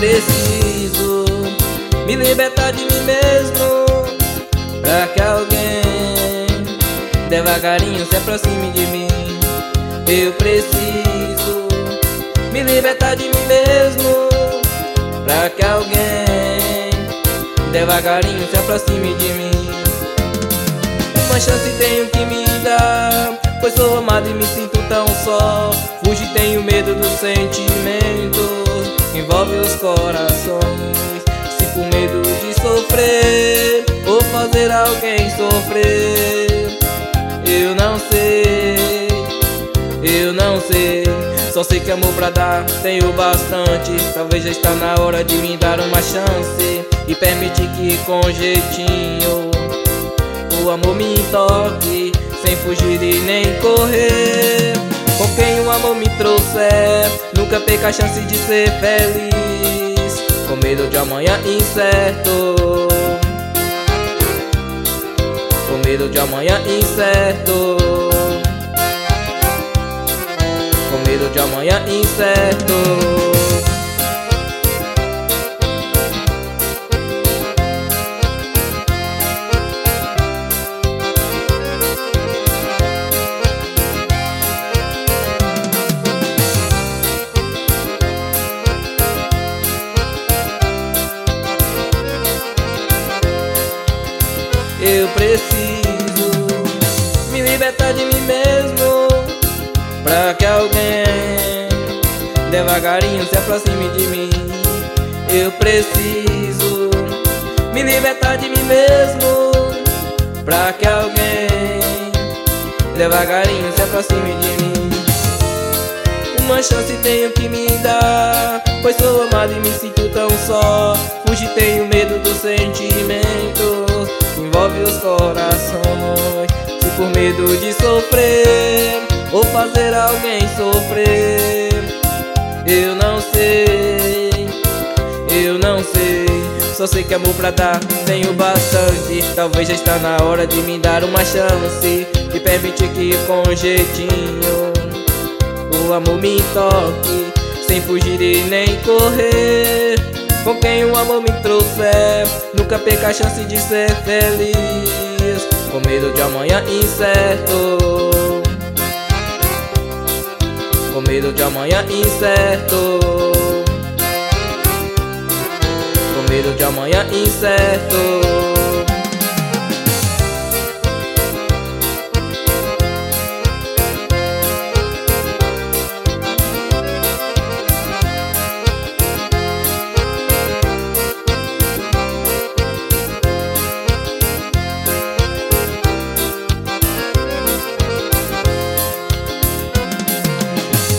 preciso me libertar de mim mesmo, pra que alguém devagarinho se aproxime de mim. Eu preciso me libertar de mim mesmo, pra que alguém devagarinho se aproxime de mim. Uma chance tenho que me dar, pois sou amado e me sinto tão só. Fujo e tenho medo dos sentimentos que envolvem os corações. Se por medo de sofrer ou fazer alguém sofrer, eu não sei, eu não sei. Só sei que amor pra dar tenho bastante. Talvez já está na hora de me dar uma chance e permitir que com jeitinho o amor me toque, sem fugir e nem correr. Com quem o amor me trouxer, nunca perca a chance de ser feliz, com medo de amanhã incerto, com medo de amanhã incerto, com medo de amanhã incerto. Eu preciso me libertar de mim mesmo, pra que alguém devagarinho se aproxime de mim. Eu preciso me libertar de mim mesmo, pra que alguém devagarinho se aproxime de mim. Uma chance tenho que me dar, pois sou amado e me sinto tão só. Fujo e tenho medo dos sentimentos que envolvem os corações. Se por medo de sofrer ou fazer alguém sofrer, eu não sei, eu não sei. Só sei que amor pra dar tenho bastante. Talvez já está na hora de me dar uma chance e permitir que com jeitinho o amor me toque, sem fugir e nem correr. Com quem o amor me trouxer, nunca perca a chance de ser feliz, com medo de amanhã incerto, com medo de amanhã incerto, com medo de amanhã incerto.